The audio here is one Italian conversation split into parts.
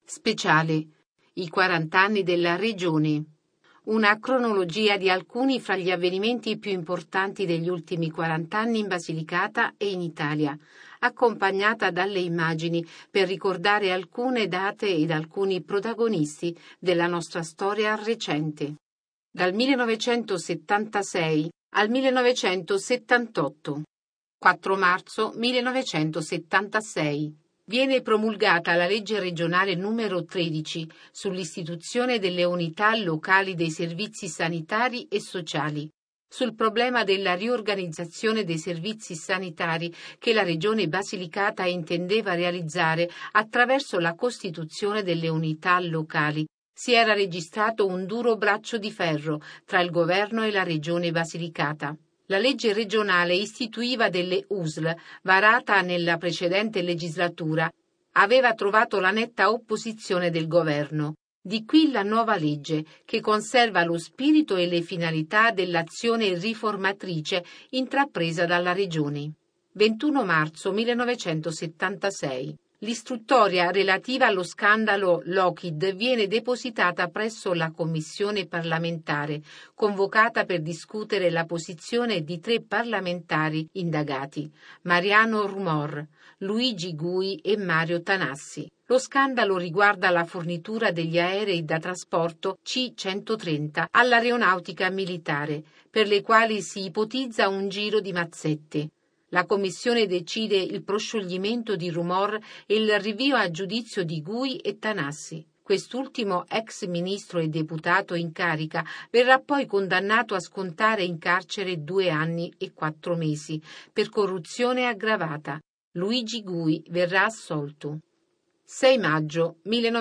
Speciale. I 40 anni della Regione. Una cronologia di alcuni fra gli avvenimenti più importanti degli ultimi 40 anni in Basilicata e in Italia, accompagnata dalle immagini per ricordare alcune date ed alcuni protagonisti della nostra storia recente. Dal 1976 al 1978. 4 marzo 1976. Viene promulgata la legge regionale numero 13 sull'istituzione delle unità locali dei servizi sanitari e sociali, sul problema della riorganizzazione dei servizi sanitari che la Regione Basilicata intendeva realizzare attraverso la costituzione delle unità locali. Si era registrato un duro braccio di ferro tra il governo e la Regione Basilicata. La legge regionale istituiva delle USL, varata nella precedente legislatura, aveva trovato la netta opposizione del governo. Di qui la nuova legge, che conserva lo spirito e le finalità dell'azione riformatrice intrapresa dalla Regione. 21 marzo 1976. L'istruttoria relativa allo scandalo Lockheed viene depositata presso la commissione parlamentare, convocata per discutere la posizione di 3 parlamentari indagati, Mariano Rumor, Luigi Gui e Mario Tanassi. Lo scandalo riguarda la fornitura degli aerei da trasporto C-130 all'aeronautica militare, per le quali si ipotizza un giro di mazzette. La Commissione decide il proscioglimento di Rumor e il rinvio a giudizio di Gui e Tanassi. Quest'ultimo, ex ministro e deputato in carica, verrà poi condannato a scontare in carcere 2 anni e 4 mesi per corruzione aggravata. Luigi Gui verrà assolto. 6 maggio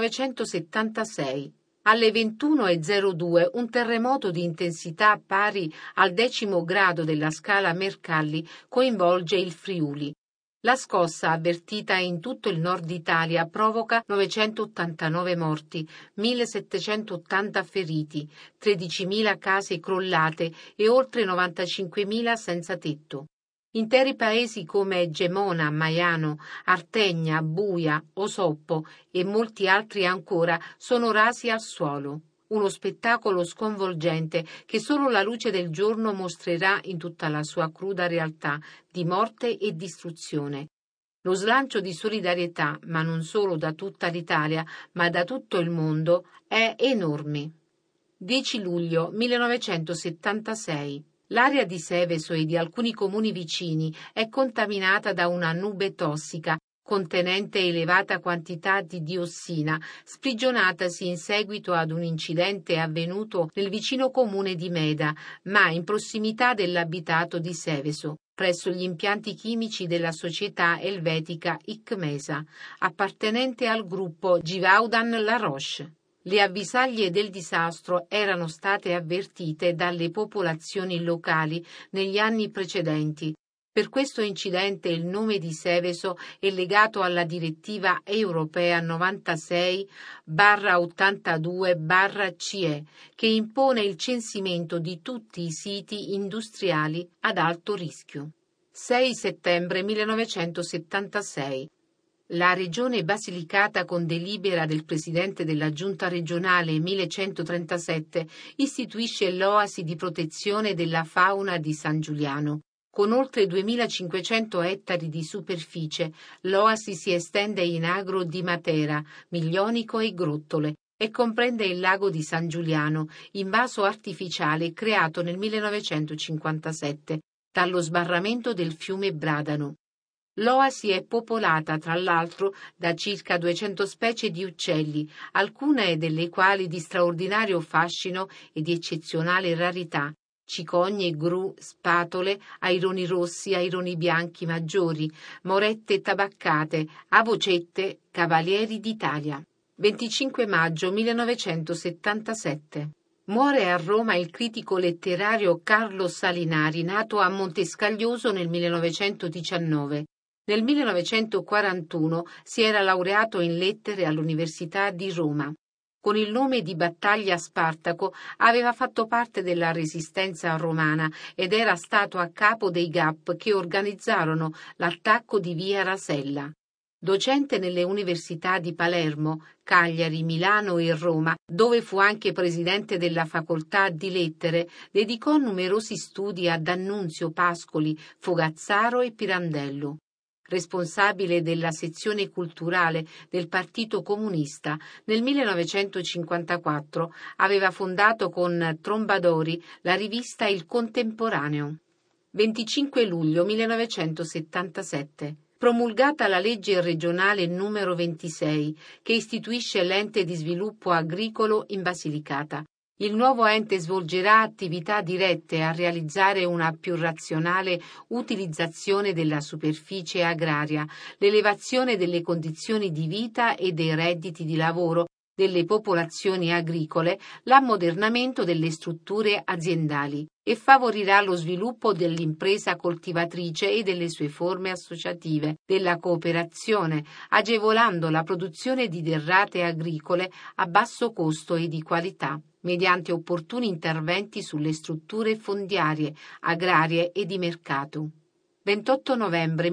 1976. Alle 21:02 un terremoto di intensità pari al 10° grado della scala Mercalli coinvolge il Friuli. La scossa, avvertita in tutto il nord Italia, provoca 989 morti, 1780 feriti, 13.000 case crollate e oltre 95.000 senza tetto. Interi paesi come Gemona, Maiano, Artegna, Buia, Osoppo e molti altri ancora sono rasi al suolo. Uno spettacolo sconvolgente che solo la luce del giorno mostrerà in tutta la sua cruda realtà di morte e distruzione. Lo slancio di solidarietà, ma non solo da tutta l'Italia, ma da tutto il mondo, è enorme. 10 luglio 1976. L'area di Seveso e di alcuni comuni vicini è contaminata da una nube tossica contenente elevata quantità di diossina, sprigionatasi in seguito ad un incidente avvenuto nel vicino comune di Meda, ma in prossimità dell'abitato di Seveso, presso gli impianti chimici della società elvetica Icmesa, appartenente al gruppo Givaudan La Roche. Le avvisaglie del disastro erano state avvertite dalle popolazioni locali negli anni precedenti. Per questo incidente il nome di Seveso è legato alla direttiva europea 96/82/CE, che impone il censimento di tutti i siti industriali ad alto rischio. 6 settembre 1976. La Regione Basilicata, con delibera del Presidente della Giunta regionale 1137, istituisce l'Oasi di protezione della fauna di San Giuliano. Con oltre 2.500 ettari di superficie, l'Oasi si estende in agro di Matera, Miglionico e Grottole e comprende il lago di San Giuliano, invaso artificiale creato nel 1957 dallo sbarramento del fiume Bradano. L'Oasi è popolata, tra l'altro, da circa 200 specie di uccelli, alcune delle quali di straordinario fascino e di eccezionale rarità: cicogne, gru, spatole, aironi rossi, aironi bianchi maggiori, morette tabaccate, avocette, cavalieri d'Italia. 25 maggio 1977. Muore a Roma il critico letterario Carlo Salinari, nato a Montescaglioso nel 1919. Nel 1941 si era laureato in lettere all'Università di Roma. Con il nome di Battaglia Spartaco aveva fatto parte della resistenza romana ed era stato a capo dei GAP che organizzarono l'attacco di Via Rasella. Docente nelle università di Palermo, Cagliari, Milano e Roma, dove fu anche presidente della facoltà di lettere, dedicò numerosi studi a D'Annunzio, Pascoli, Fogazzaro e Pirandello. Responsabile della sezione culturale del Partito Comunista, nel 1954 aveva fondato con Trombadori la rivista Il Contemporaneo. 25 luglio 1977. Promulgata la legge regionale numero 26 che istituisce l'ente di sviluppo agricolo in Basilicata. Il nuovo ente svolgerà attività dirette a realizzare una più razionale utilizzazione della superficie agraria, l'elevazione delle condizioni di vita e dei redditi di lavoro delle popolazioni agricole, l'ammodernamento delle strutture aziendali e favorirà lo sviluppo dell'impresa coltivatrice e delle sue forme associative, della cooperazione, agevolando la produzione di derrate agricole a basso costo e di qualità, mediante opportuni interventi sulle strutture fondiarie, agrarie e di mercato. 28 novembre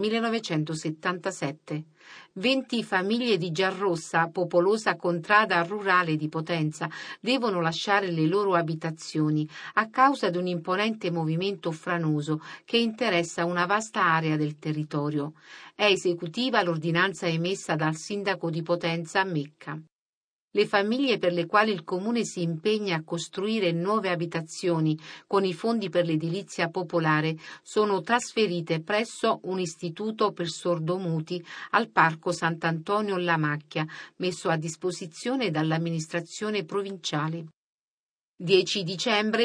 1977. 20 famiglie di Giarrossa, popolosa contrada rurale di Potenza, devono lasciare le loro abitazioni a causa di un imponente movimento franoso che interessa una vasta area del territorio. È esecutiva l'ordinanza emessa dal sindaco di Potenza Mecca. Le famiglie per le quali il Comune si impegna a costruire nuove abitazioni con i fondi per l'edilizia popolare sono trasferite presso un istituto per sordomuti al Parco Sant'Antonio La Macchia, messo a disposizione dall'amministrazione provinciale. 10 dicembre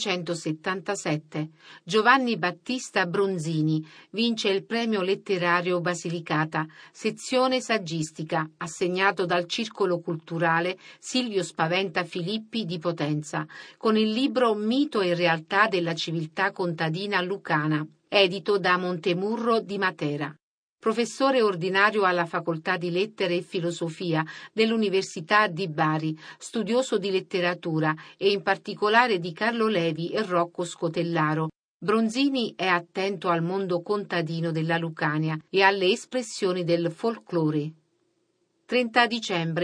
1977. Giovanni Battista Bronzini vince il premio letterario Basilicata, sezione saggistica, assegnato dal Circolo Culturale Silvio Spaventa Filippi di Potenza, con il libro Mito e realtà della civiltà contadina lucana, edito da Montemurro di Matera. Professore ordinario alla Facoltà di Lettere e Filosofia dell'Università di Bari, studioso di letteratura e in particolare di Carlo Levi e Rocco Scotellaro, Bronzini è attento al mondo contadino della Lucania e alle espressioni del folklore. 30 dicembre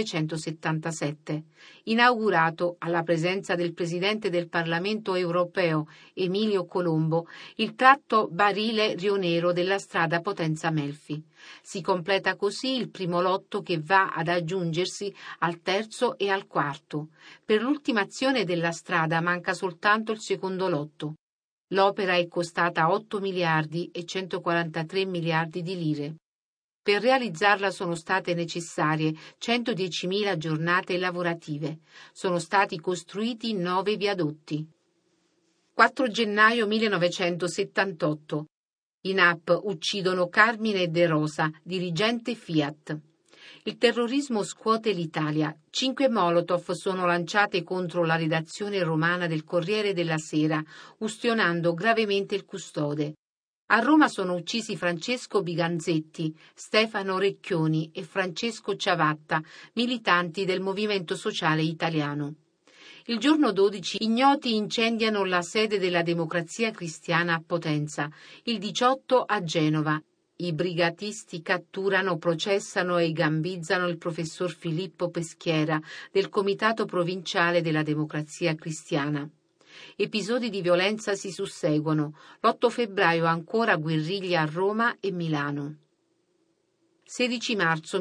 1977. Inaugurato, alla presenza del Presidente del Parlamento europeo Emilio Colombo, il tratto Barile-Rionero della strada Potenza-Melfi. Si completa così il primo lotto che va ad aggiungersi al terzo e al quarto. Per l'ultimazione della strada manca soltanto il secondo lotto. L'opera è costata 8 miliardi e 143 miliardi di lire. Per realizzarla sono state necessarie 110.000 giornate lavorative. Sono stati costruiti 9 viadotti. 4 gennaio 1978. In app uccidono Carmine De Rosa, dirigente Fiat. Il terrorismo scuote l'Italia. 5 Molotov sono lanciate contro la redazione romana del Corriere della Sera, ustionando gravemente il custode. A Roma sono uccisi Francesco Biganzetti, Stefano Recchioni e Francesco Ciavatta, militanti del Movimento Sociale Italiano. Il giorno 12 ignoti incendiano la sede della Democrazia Cristiana a Potenza, il 18 a Genova. I brigatisti catturano, processano e gambizzano il professor Filippo Peschiera del Comitato Provinciale della Democrazia Cristiana. Episodi di violenza si susseguono. L'8 febbraio ancora guerriglia a Roma e Milano. 16 marzo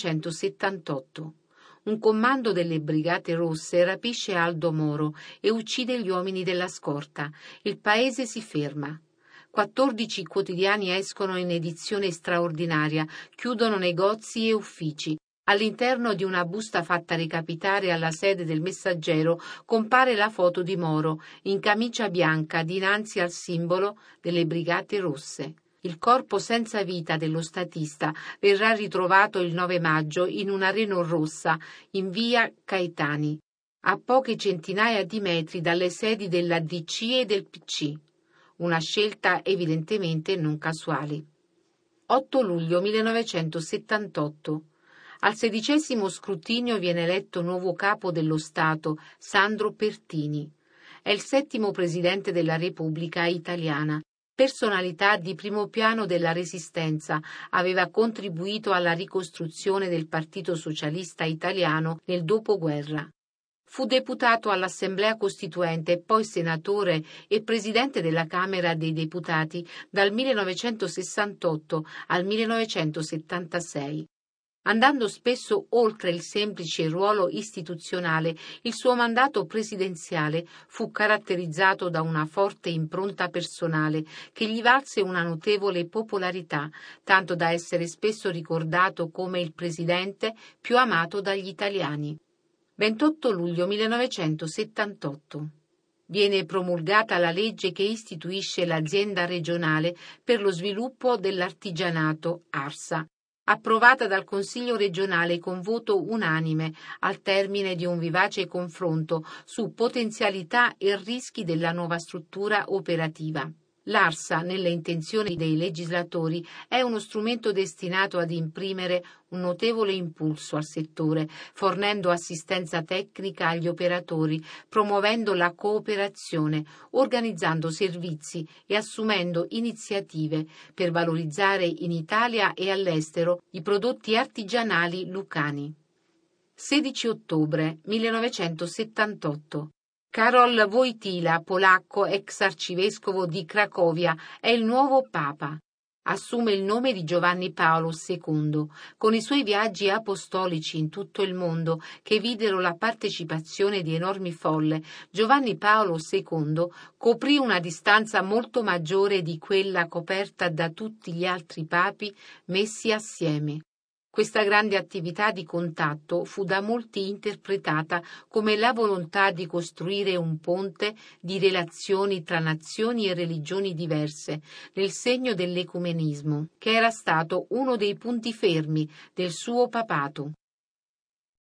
1978. Un comando delle Brigate Rosse rapisce Aldo Moro e uccide gli uomini della scorta. Il paese si ferma. 14 quotidiani escono in edizione straordinaria, chiudono negozi e uffici. All'interno di una busta fatta recapitare alla sede del Messaggero compare la foto di Moro, in camicia bianca, dinanzi al simbolo delle Brigate Rosse. Il corpo senza vita dello statista verrà ritrovato il 9 maggio in una Renault rossa in via Caetani, a poche centinaia di metri dalle sedi della DC e del PC. Una scelta evidentemente non casuale. 8 luglio 1978. Al 16° scrutinio viene eletto nuovo capo dello Stato, Sandro Pertini. È il 7° presidente della Repubblica italiana. Personalità di primo piano della Resistenza, aveva contribuito alla ricostruzione del Partito Socialista Italiano nel dopoguerra. Fu deputato all'Assemblea Costituente e poi senatore e presidente della Camera dei Deputati dal 1968 al 1976. Andando spesso oltre il semplice ruolo istituzionale, il suo mandato presidenziale fu caratterizzato da una forte impronta personale che gli valse una notevole popolarità, tanto da essere spesso ricordato come il presidente più amato dagli italiani. 28 luglio 1978. Viene promulgata la legge che istituisce l'Azienda regionale per lo sviluppo dell'artigianato ARSA, approvata dal Consiglio regionale con voto unanime al termine di un vivace confronto su potenzialità e rischi della nuova struttura operativa. L'ARSA, nelle intenzioni dei legislatori, è uno strumento destinato ad imprimere un notevole impulso al settore, fornendo assistenza tecnica agli operatori, promuovendo la cooperazione, organizzando servizi e assumendo iniziative per valorizzare in Italia e all'estero i prodotti artigianali lucani. 16 ottobre 1978. Karol Wojtyła, polacco, ex arcivescovo di Cracovia, è il nuovo Papa. Assume il nome di Giovanni Paolo II. Con i suoi viaggi apostolici in tutto il mondo, che videro la partecipazione di enormi folle, Giovanni Paolo II coprì una distanza molto maggiore di quella coperta da tutti gli altri papi messi assieme. Questa grande attività di contatto fu da molti interpretata come la volontà di costruire un ponte di relazioni tra nazioni e religioni diverse, nel segno dell'ecumenismo, che era stato uno dei punti fermi del suo papato.